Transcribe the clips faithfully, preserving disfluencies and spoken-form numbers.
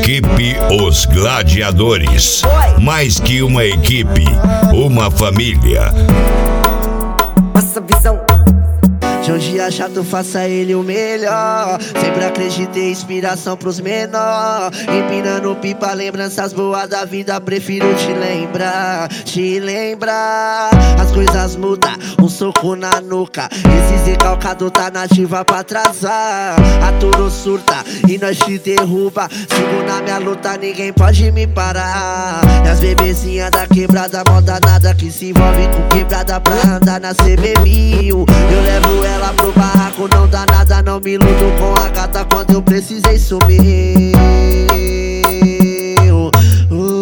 Equipe Os Gladiadores. Mais que uma equipe, uma família. Nossa visão. De um dia chato, faça ele o melhor. Sempre acreditei, inspiração pros menor. Empinando pipa, lembranças boas da vida. Prefiro te lembrar, te lembrar. As coisas mudam, um soco na nuca. Esse recalcado tá nativa pra atrasar. A tudo surta e nós te derruba. Sigo na minha luta, ninguém pode me parar. E as bebezinhas da quebrada, mó danada, que se envolve com quebrada pra andar na C B mil. Eu levo ela Ela pro barraco, não dá nada, não me iludo com a gata quando eu precisei sumir. uh, uh,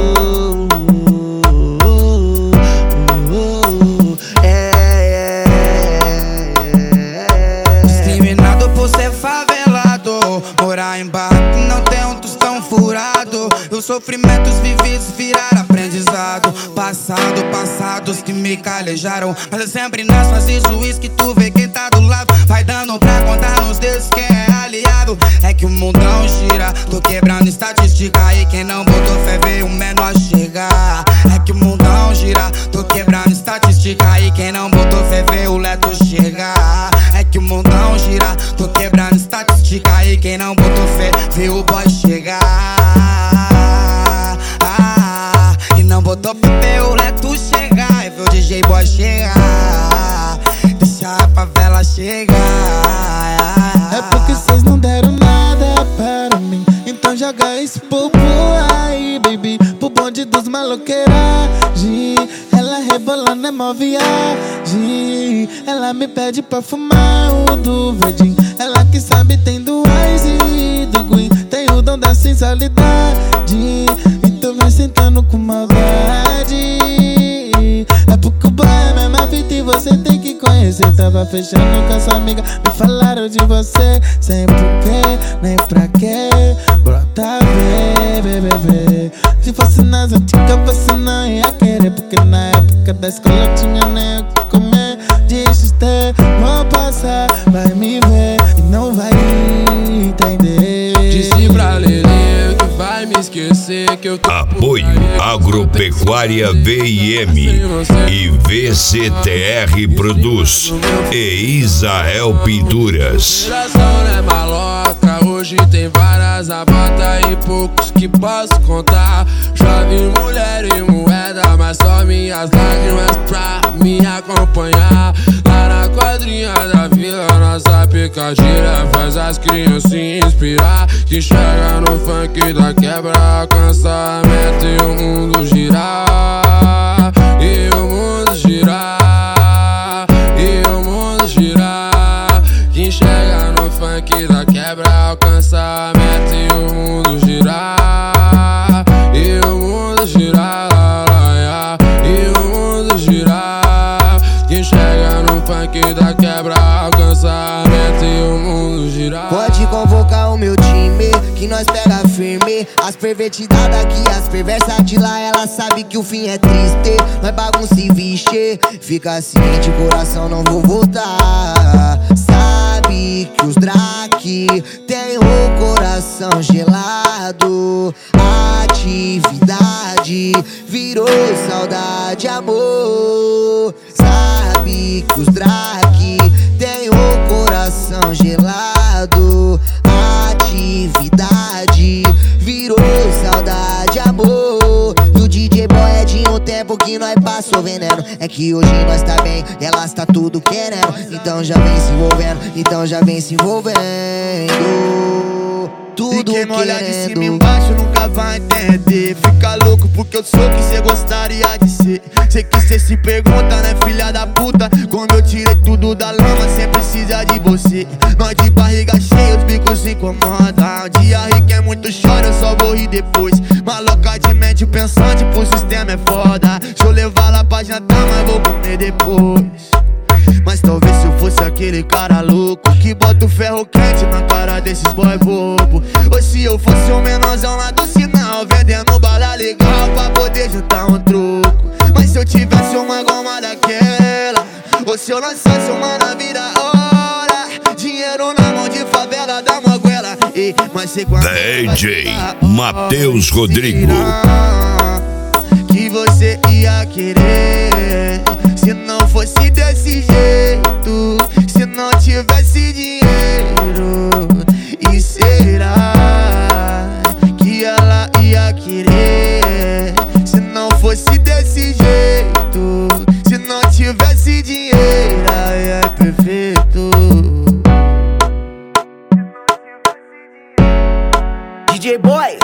uh, uh, é, é, é. Discriminado por ser favelado, morar em barraco e não ter um tostão furado. Os sofrimentos vividos viraram aprendizado. Passado, passados que me calejaram. Mas é sempre nas fases juiz que tu vê quem tá do lado. Vai dando pra contar nos dedos quem é aliado. É que o mundão gira, tô quebrando estatística. E quem não botou fé vê o menor chegar. É que o mundão gira, tô quebrando estatística. E quem não botou fé vê o leto chegar. É que o mundão gira, tô quebrando estatística. E quem não botou fé vê o boy chegar. Ah, e não botou fé vê o leto chegar. E vê o D J boy chegar. Deixa a favela chegar. É porque cês não deram nada para mim. Então joga esse bobo aí, baby, pro bonde dos maloqueiragem. Ela rebolando é mó viagem. Ela me pede pra fumar o do verdinho. Ela que sabe tem do Ice e do Green. Tem o dom da sensualidade. Então vai sentando com maldade. É porque o boy é a mesma vida e você tem que conhecer. Tava fechando com a sua amiga, me falaram de você. Sem porquê, nem pra quê. Brota, bebê, bebê. Se fosse nas antigas você não ia querer. Porque na época da escola tinha nem o que comer. Deixa ter, vou passar, vai me ver e não vai entender. Disse pra Lelê que vai me esquecer que eu tô. Apoio Agropecuária V I M e V C T R Produz e Israel Pinturas. Geração é maloca, hoje tem várias abatas e poucos que posso contar. Já vi mulher e moeda, mas só minhas lágrimas pra me acompanhar. Lá na quadrinha da vila, nossa picadilha faz as crianças se inspirar. Que chega no funk da quebra, alcança a meta e o mundo girar. E o mundo girar. E o mundo girar. Quem chega no funk da quebra, alcança a meta e o mundo girar. E o mundo girar. E o mundo girar. Quem chega no funk da quebra, alcança a meta e o mundo girar. Pode convocar o meu time, que nós pega firme. As pervertidas daqui, as perversas de lá, ela sabe que o fim é triste. Nós bagunça e vixe, fica ciente, coração não vou voltar. Sabe que os Drake tem o coração gelado. Atividade virou saudade, amor. Sabe que os Drake tem o coração gelado. Atividade virou saudade, amor. E o D J boy é de um tempo que nós passou veneno. É que hoje nós tá bem, elas tá tudo querendo. Então já vem se envolvendo, então já vem se envolvendo. Tudo e quem não olhar de cima querendo. embaixo nunca vai entender. Fica louco porque eu sou o que cê gostaria de ser. Sei que cê se pergunta, né, filha da puta? Quando eu tirei tudo da lama, cê precisa de você. Nós de barriga cheia, os bicos se incomodam. Um dia rico é muito chora, eu só vou rir depois. Maloca de mente pensante, pro sistema é foda. Deixa eu levar lá pra jantar, mas vou comer depois. Mas talvez se eu fosse aquele cara louco que bota o ferro quente na cara desses boy bobo. Ou se eu fosse um menorzão lá do sinal, vendendo bala legal pra poder juntar um troco. Mas se eu tivesse uma goma daquela, ou se eu lançasse uma na vida hora, dinheiro na mão de favela da moguela, Ei, mas sei quando D J Matheus Rodrigo. Que você ia querer se não fosse desse jeito, se não tivesse dinheiro. E será que ela ia querer se não fosse desse jeito, se não tivesse dinheiro? Ai, é perfeito. D J Boy